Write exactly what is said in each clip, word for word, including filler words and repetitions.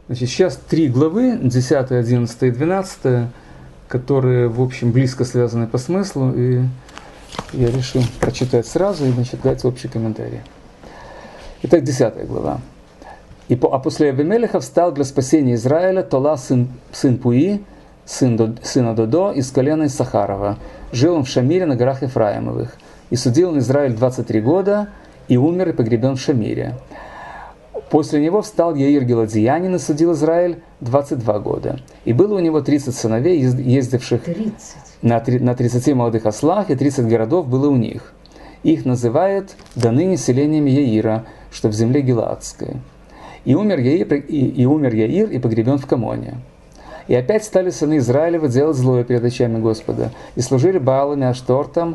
Значит, сейчас три главы, десятая, одиннадцатая и двенадцатая, которые, в общем, близко связаны по смыслу, и я решил прочитать сразу и, значит, дать общий комментарий. Итак, десятая глава. И по, а после Авимелеха встал для спасения Израиля Тола, сын, сын Пуи, сын До, сына Додо, из колена Исахарова. Жил он в Шамире на горах Ефраимовых. И судил он Израиль двадцать три года, и умер, и погребен в Шамире. После него встал Яир Гиладиянин и судил Израиль двадцать два года. И было у него тридцать сыновей, ездивших тридцать. На, на тридцати молодых ослах, и тридцать городов было у них. Их называют до ныне селениями Яира, что в земле Гилаадской. И умер Яир, и, и умер Яир, и погребен в Камоне. И опять стали сыны Израилева делать злое перед очами Господа, и служили Баалам и Аштортам,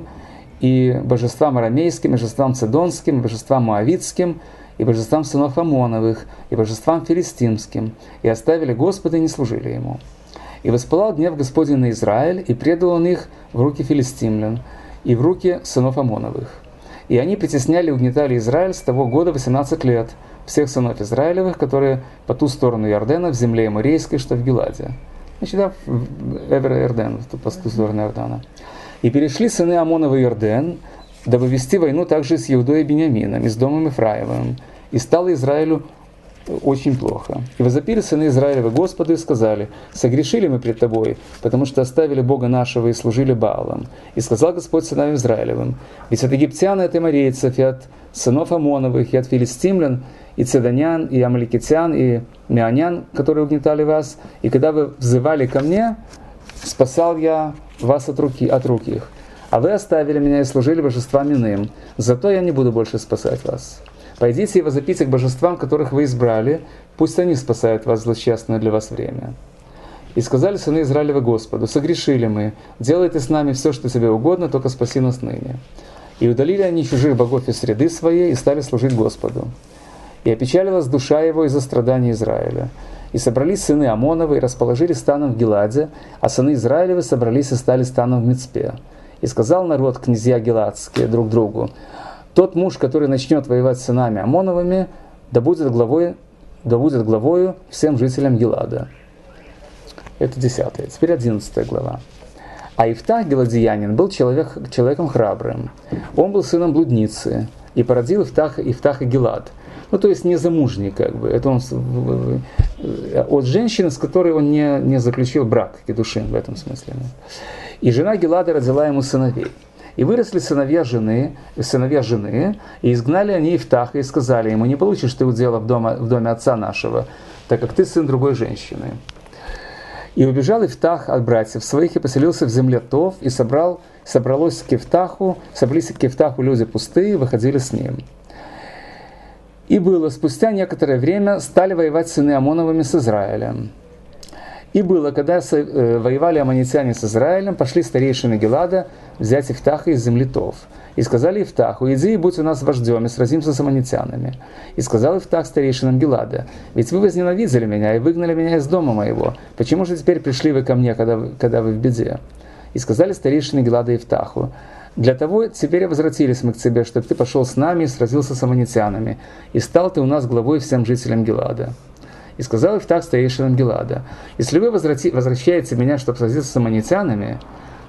и божествам арамейским, и божествам цидонским, и божествам моавитским, и божествам сынов Амоновых, и божествам филистимским, и оставили Господа и не служили Ему. И воспылал гнев Господень на Израиль, и предал Он их в руки филистимлян, и в руки сынов Амоновых. И они притесняли и угнетали Израиль с того года восемнадцать лет, всех сынов Израилевых, которые по ту сторону Иордена, в земле Эморейской, что в Гиладе. Значит, да, в Эвер Иорден, по ту сторону Иордана. И перешли сыны Амонова Иорден, дабы вести войну также с Иудой и Бениамином, и с домом Ифраимовым. И стало Израилю очень плохо. И возопили сыны Израилева Господу и сказали: «Согрешили мы пред Тобой, потому что оставили Бога нашего и служили Баалам». И сказал Господь сынам Израилевым: «Ведь от египтян и от эморейцев, и от сынов Амоновых, и от филистимлян, и цедонян, и амаликитян, и меонян, которые угнетали вас, и когда вы взывали ко мне, спасал я вас от руки, от рук их. А вы оставили меня и служили божествам иным. Зато я не буду больше спасать вас. Пойдите и возопите к божествам, которых вы избрали, пусть они спасают вас в злосчастное для вас время». И сказали сыны Израилева Господу: «Согрешили мы, делайте с нами все, что тебе угодно, только спаси нас ныне». И удалили они чужих богов из среды своей и стали служить Господу. И опечалилась душа его из-за страданий Израиля. И собрались сыны Амоновы и расположили станом в Гиладе, а сыны Израилевы собрались и стали станом в Мицпе. И сказал народ, князья гиладские, друг другу: «Тот муж, который начнет воевать с сынами Амоновыми, да будет главой, да будет главою всем жителям Гилада». Это десятая. Теперь одиннадцатая глава. А Ифтах Гиладиянин был человек, человеком храбрым. Он был сыном блудницы и породил Ифтах, Ифтах и Гилад. Ну, то есть незамужний, как бы. Это он от женщины, с которой он не, не заключил брак, кедушин в этом смысле. И жена Гилада родила ему сыновей. И выросли сыновья жены, сыновья жены, и изгнали они Ифтаха, и сказали ему: «Не получишь ты удела в доме, в доме отца нашего, так как ты сын другой женщины». И убежал Ифтах от братьев своих, и поселился в земле Тов, и собрал, собралось к Ифтаху, собрались к Ифтаху люди пустые, и выходили с ним. И было, спустя некоторое время стали воевать сыны Амоновыми с Израилем. И было, когда воевали аммонитяне с Израилем, пошли старейшины Гилада взять Ифтаха из земли Тов. И сказали Ифтаху: «Иди и будь у нас вождем, и сразимся с аммонитянами». И сказал Ифтах старейшинам Гилада: «Ведь вы возненавидели меня и выгнали меня из дома моего. Почему же теперь пришли вы ко мне, когда вы, когда вы в беде?» И сказали старейшины Гилада Ифтаху: «Для того теперь возвратились мы к тебе, чтобы ты пошел с нами и сразился с аммонитянами, и стал ты у нас главой всем жителям Гилада». И сказал Ифтах старейшинам Гилада: «Если вы возврати, возвращаете меня, чтобы сразиться с аммонитянами,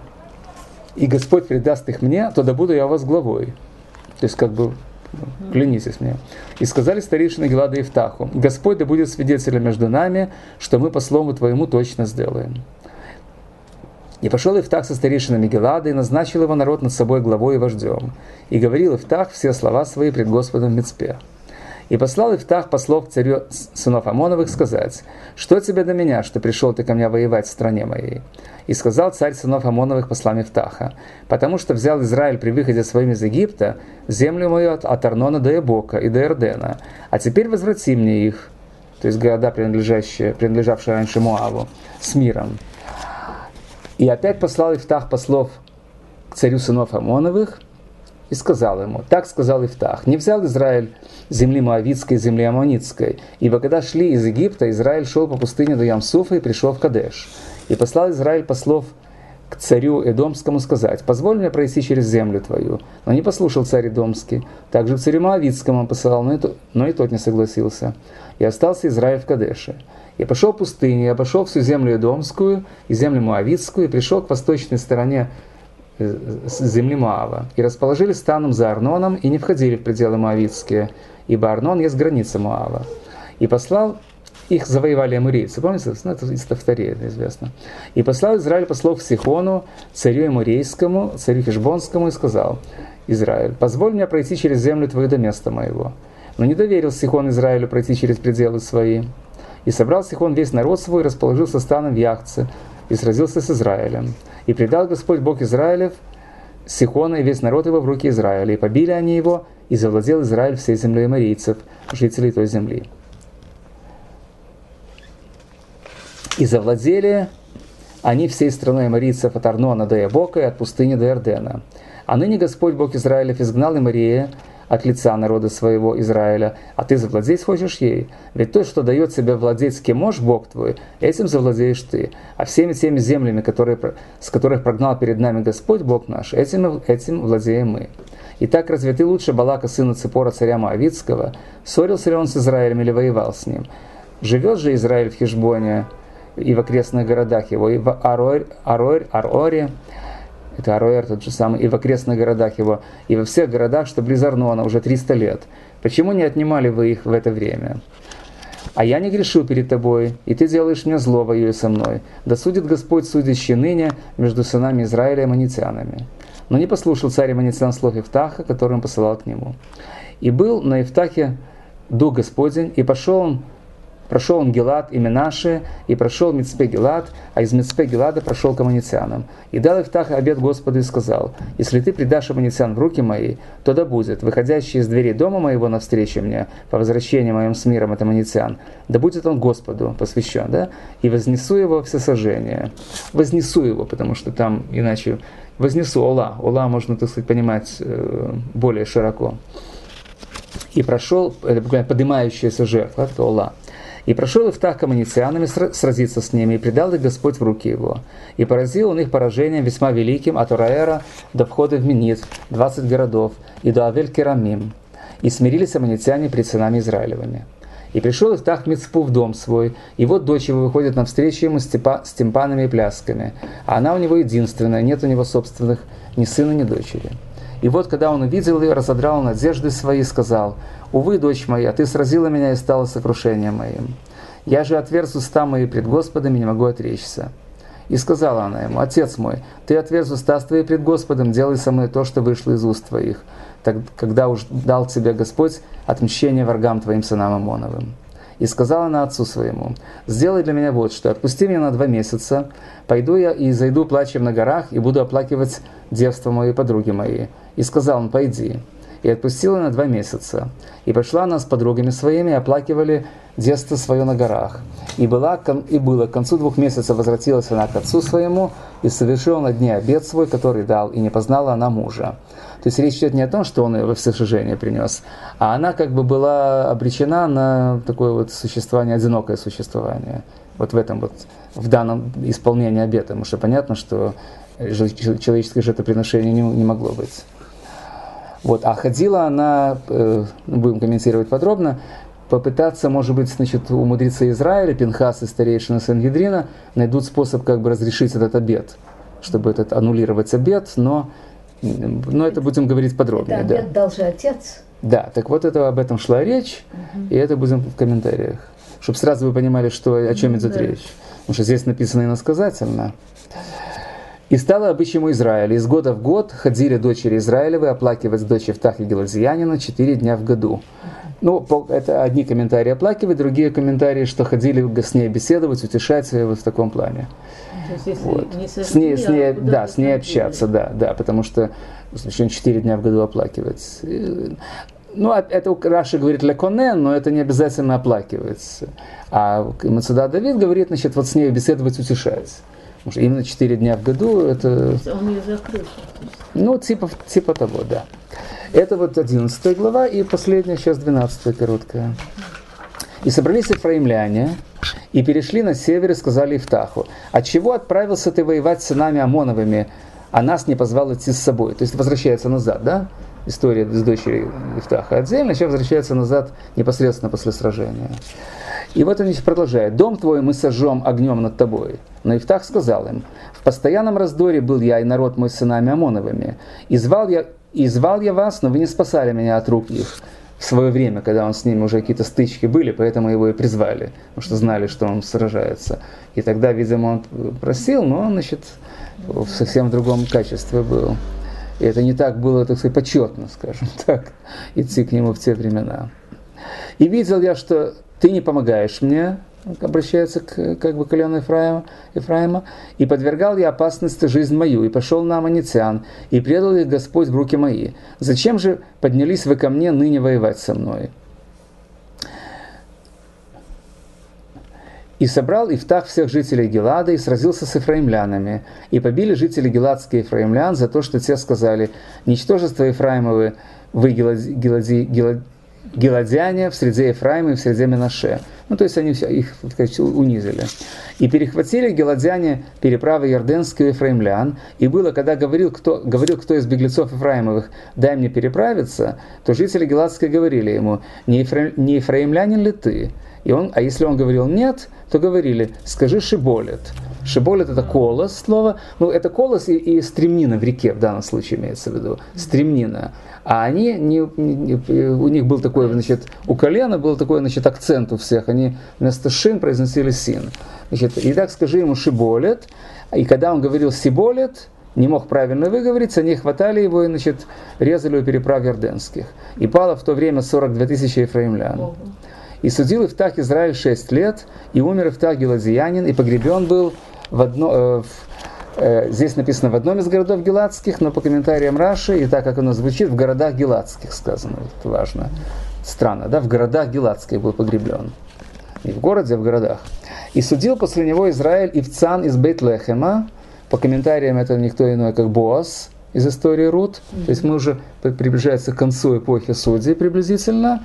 и Господь предаст их мне, то да буду я у вас главой». То есть, как бы, клянитесь мне. И сказали старейшины Гилада Ифтаху: «Господь да будет свидетелем между нами, что мы по слову твоему точно сделаем». И пошел Ифтах со старейшинами Гилада, и назначил его народ над собой главой и вождем. И говорил Ифтах все слова свои пред Господом в Мицпе. И послал Ифтах послов к царю сынов Амоновых сказать: «Что тебе до меня, что пришел ты ко мне воевать в стране моей?» И сказал царь сынов Амоновых послам Ифтаха: «Потому что взял Израиль при выходе своим из Египта землю мою от, от Арнона до Эбока и до Иордена, а теперь возврати мне их», то есть города, принадлежащие, принадлежавшие раньше Моаву, с миром. И опять послал Ифтах послов к царю сынов Амоновых, и сказал ему: «Так сказал Ифтах: не взял Израиль земли Моавитской, земли Аммонитской, ибо когда шли из Египта, Израиль шел по пустыне до Ямсуфа и пришел в Кадеш. И послал Израиль послов к царю Эдомскому сказать: «Позволь мне пройти через землю твою». Но не послушал царь Эдомский. Также к царю Моавитскому он посылал, но и, тот, но и тот не согласился. И остался Израиль в Кадеше. И пошел в пустыню, и обошел всю землю Эдомскую и землю Моавитскую, и пришел к восточной стороне земли Моава. И расположились станом за Арноном, и не входили в пределы Моавитские, ибо Арнон есть граница Моава. И послал их завоевали амурейцы. Помните? Ну, это из Тавтории, это известно. «И послал Израиль послов к Сихону, царю Амурейскому, царю Хешбонскому, и сказал: Израиль, позволь мне пройти через землю твою до места моего. Но не доверил Сихон Израилю пройти через пределы свои. И собрал Сихон весь народ свой, и расположился станом в Яхце, и сразился с Израилем. И предал Господь Бог Израилев Сихона и весь народ его в руки Израиля. И побили они его, и завладел Израиль всей землей аморейцев, жителей той земли. И завладели они всей страной аморийцев от Арнона до Ябока и от пустыни до Иордена. А ныне Господь Бог Израилев изгнал Аморея от лица народа своего Израиля, а ты завладеть хочешь ей? Ведь то, что дает себе владеть Кемош, Бог твой, этим завладеешь ты. А всеми теми землями, которые, с которых прогнал перед нами Господь Бог наш, этим, этим владеем мы. Итак, разве ты лучше Балака, сына Ципора, царя Моавитского? Ссорился ли он с Израилем или воевал с ним? Живет же Израиль в Хешбоне и в окрестных городах его, и в Арор, Арор, Ароре, это Ароэр тот же самый, и в окрестных городах его, и во всех городах, что близ Арнона, уже триста лет. Почему не отнимали вы их в это время? А я не грешу перед тобой, и ты делаешь мне зло, воюя со мной. Да судит Господь, судящий ныне между сынами Израиля и аммонитянами. Но не послушал царь аммонитян слов Ифтаха, который он посылал к нему. И был на Ифтахе дух Господень, и пошел он, прошел он Гилад и Менаше, и прошел Мицпе Гилад, а из Мицпе Гилада прошел к аммонитянам. И дал Ифтах обет Господу и сказал: если ты предашь аммонитян в руки мои, то да будет, выходящий из дверей дома моего навстречу мне, по возвращении моим с миром от аммонитян, да будет он Господу посвящен, да? И вознесу его всесожжение. Вознесу его, потому что там иначе... Вознесу Ола. Ола можно, так сказать, понимать более широко. И прошел, это буквально поднимающаяся жертва, это Ола. И прошел Ифтах к аммонитянам сразиться с ними, и предал их Господь в руки его. И поразил он их поражением весьма великим от Ураэра до входа в Минит, двадцать городов, и до Авель-Керамим. И смирились аммонитяне пред сынами Израилевыми. И пришел Ифтах в Мицпу в дом свой, и вот дочь его выходит навстречу ему с, типа, с тимпанами и плясками. А она у него единственная, нет у него собственных ни сына, ни дочери. И вот, когда он увидел ее, разодрал он одежды свои и сказал: «Увы, дочь моя, ты сразила меня и стала сокрушением моим. Я же отверз уста мои пред Господом и не могу отречься». И сказала она ему: «Отец мой, ты отверз уста твои пред Господом, делай со мной то, что вышло из уст твоих, так, когда уж дал тебе Господь отмщение врагам твоим сынам Амоновым». И сказала она отцу своему: «Сделай для меня вот что, отпусти меня на два месяца, пойду я и зайду плачем на горах, и буду оплакивать девство мое и подруги мои». И сказал он: «Пойди». И отпустила на два месяца. И пошла она с подругами своими, и оплакивали детство свое на горах. И, была, и было к концу двух месяцев возвратилась она к отцу своему, и совершила на дне обет свой, который дал, и не познала она мужа. То есть речь идет не о том, что он ее во всесожжение принес, а она как бы была обречена на такое вот существование, одинокое существование. Вот в этом вот, в данном исполнении обета. Потому что понятно, что человеческое жертвоприношение не, не могло быть. Вот. А ходила она, э, будем комментировать подробно, попытаться, может быть, значит, у мудреца Израиля, Пинхас и старейшины Сангедрина найдут способ как бы разрешить этот обет, чтобы этот аннулировать обет, но, но это будем говорить подробнее. Это обет да. дал же отец. Да, так вот это, об этом шла речь, угу. И это будем в комментариях, чтобы сразу вы понимали, что, о чем идет да. речь. Потому что здесь написано иносказательно. «И стало обычаем у Израиля. Из года в год ходили дочери Израилевы оплакивать дочь Ифтаха Гиладзиянина четыре дня в году». Ну, это одни комментарии оплакивать, другие комментарии, что ходили с ней беседовать, утешать вот в таком плане. То есть, вот. Не с ней, с ней, а да, с ней общаться, да, да, потому что четыре дня в году оплакивать. Ну, это Раши говорит леконен, но это не обязательно оплакивать. А Мацуда Давид говорит, значит, вот с ней беседовать, утешать. Потому что именно четыре дня в году это... Он ее закрыл. Ну, типа, типа того, да. Это вот одиннадцатая глава и последняя, сейчас двенадцатая короткая. «И собрались эфраимляне, и перешли на север и сказали Ифтаху: «Отчего отправился ты воевать с сынами Амоновыми, а нас не позвал идти с собой?» То есть возвращается назад, да? История с дочерью Ифтаха отдельно, сейчас возвращается назад непосредственно после сражения. И вот они продолжают. «Дом твой мы сожжем огнем над тобой». Но Ифтах сказал им: «В постоянном раздоре был я и народ мой с сынами Амоновыми, и звал я, и звал я вас, но вы не спасали меня от рук их». В свое время, когда он с ними уже какие-то стычки были, поэтому его и призвали, потому что знали, что он сражается. И тогда, видимо, он просил, но он, значит, в совсем другом качестве был. И это не так было, так сказать, почетно, скажем так, идти к нему в те времена. «И видел я, что ты не помогаешь мне», обращается к как бы колену Ефраима, Ефраима, «и подвергал я опасности жизнь мою, и пошел на аммонитян, и предал их Господь в руки мои. Зачем же поднялись вы ко мне ныне воевать со мной?» «И собрал Ифтах всех жителей Гилада и сразился с ефраимлянами. И побили жители гиладские ефраимлян за то, что те сказали: ничтожество Ефраимовы, вы гилади, гилади, гилади, гиладяне в среде Ефраима и в среде Менаше». Ну, то есть они их, так сказать, унизили. «И перехватили гиладяне переправы Ярденские у ефраимлян, и было, когда говорил кто, говорил кто из беглецов Ефраимовых: дай мне переправиться, то жители гиладские говорили ему: не, ефра, не ефраимлянин ли ты? И он, а если он говорил нет, то говорили: скажи шиболет». Шиболет — это колос слово. Ну, это колос и, и стремнина в реке в данном случае имеется в виду. Стремнина. А они, не, не, у них был такой, значит, у колена был такой, значит, акцент у всех. Они вместо шин произносили син. Значит, и так скажи ему шиболет. И когда он говорил сиболет, не мог правильно выговорить, они хватали его и, значит, резали у переправ Ярденских. И пало в то время сорок две тысячи ефраимлян. «И судил Ифтах Израиль шесть лет, и умер Ифтах гиладиянин, и погребен был в одно, э, в, э, здесь написано в одном из городов гиладских, но по комментариям Раши, и так как оно звучит, в городах гиладских сказано, это важно. Странно, да, в городах гиладских был погреблен. Не в городе, а в городах. «И судил после него Израиль Ивцан из Бейт-Лехема», по комментариям это никто иной, как Боаз из истории Рут, mm-hmm. То есть мы уже приближаемся к концу эпохи судей приблизительно.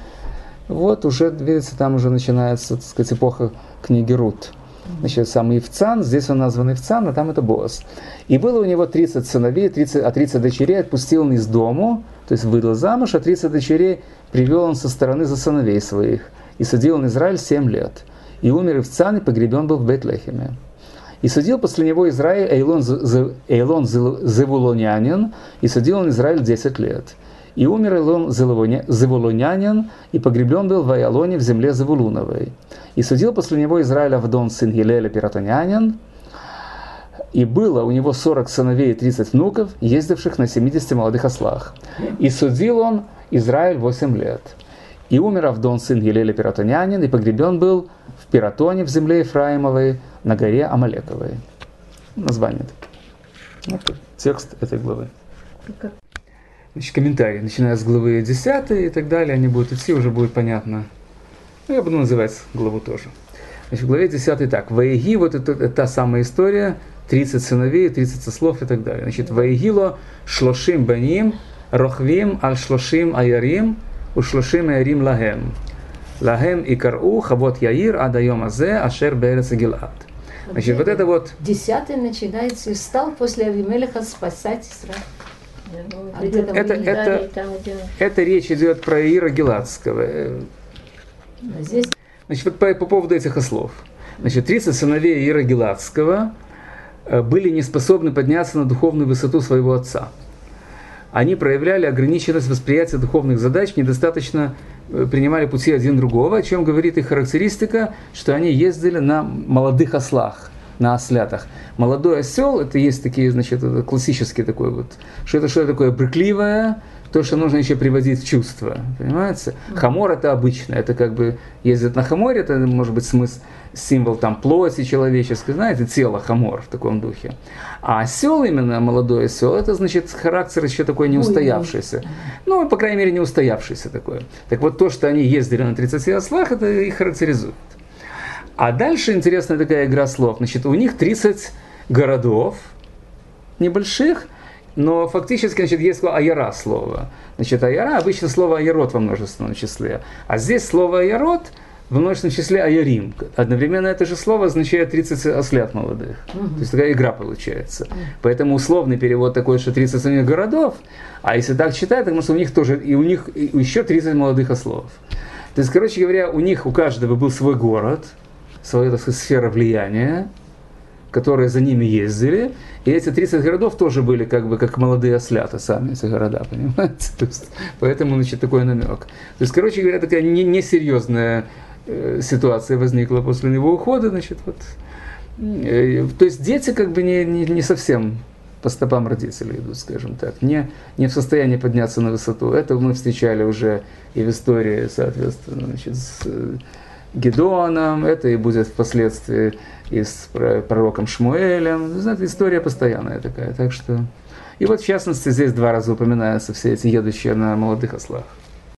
Вот уже, видите, там уже начинается, так сказать, эпоха книги Рут. Значит, сам Ивцан, здесь он назван Ивцан, а там это Боаз. «И было у него тридцать сыновей, тридцать, а тридцать дочерей отпустил он из дому», то есть выдал замуж, а тридцать дочерей привел он со стороны за сыновей своих. «И судил он Израиль семь лет. И умер Ивцан, и погребен был в Бейт-Лехеме. И судил после него Израиль Эйлон, Эйлон Зевулонянин, и судил он Израиль десять лет. И умер Эйлон Зевулонянин, и погреблен был в Айалоне в земле Зевулуновой. И судил после него Израиль Авдон, сын Елеля Пиратонянин, и было у него сорок сыновей и тридцать внуков, ездивших на семидесяти молодых ослах. И судил он Израиль восемь лет. И умер Авдон, сын Елеля Пиратонянин, и погребен был в Пиратоне в земле Ефраимовой, на горе Амалековой». Название. Вот текст этой главы. Значит, комментарии, начиная с главы десятой и так далее, они будут идти, уже будет понятно. Ну, я буду называть главу тоже. Значит, в главе десятой так. «Ваеги», вот это, это та самая история, тридцать сыновей, тридцать сослов и так далее. Значит, «Ваегило шлошим баним, рохвим аль шлошим аярим, у шлошим аярим лахем. Лахем и кару хавот яир адайом азе ашер берец Гилад». Значит, вот это вот... Десятый начинается и стал после Авимелеха спасать Израиль. Это, это, это речь идет про Иира Гиладского. Здесь... Значит, вот по, по поводу этих ослов. Значит, тридцать сыновей Иира Гиладского были не способны подняться на духовную высоту своего отца. Они проявляли ограниченность восприятия духовных задач, недостаточно принимали пути один другого, о чем говорит их характеристика, что они ездили на молодых ослах, на ослятах. Молодой осел, это есть такие, значит, это классический такой вот, что это что такое брыкливое, то, что нужно еще приводить в чувство, понимаете? Хамор это обычно, это как бы ездят на хаморе, это может быть смысл, символ там плоти человеческой, знаете, тело хамор в таком духе. А осел именно, молодой осел, это значит характер еще такой неустоявшийся. Ну, по крайней мере, неустоявшийся такой. Так вот, то, что они ездили на тридцати ослах, это их характеризует. А дальше интересная такая игра слов. Значит, у них тридцать городов небольших, но фактически, значит, есть слово «аяра» слово. Значит, «аяра» обычно слово «аярот» во множественном числе. А здесь слово «аярот» в множественном числе Аярим. Одновременно это же слово означает тридцать ослят молодых. Мгм. То есть такая игра получается. Поэтому условный перевод такой, что тридцать самих городов, а если так читать, потому что у них тоже, и у них и еще тридцать молодых ослов. То есть, короче говоря, у них, у каждого был свой город, своя, так сказать, сфера влияния, которые за ними ездили, и эти тридцать городов тоже были как бы как молодые ослята сами, эти города, понимаете? То есть, поэтому, значит, такой намек. То есть, короче говоря, такая не- несерьезная э, ситуация возникла после его ухода, значит, вот. Э, то есть дети как бы не, не, не совсем по стопам родителей идут, скажем так, не, не в состоянии подняться на высоту. Это мы встречали уже и в истории, соответственно, значит, с э, Гедеоном, это и будет впоследствии и с пророком Шмуэлем. Знаете, история постоянная такая. Так что... И вот, в частности, здесь два раза упоминаются все эти едущие на молодых ослах.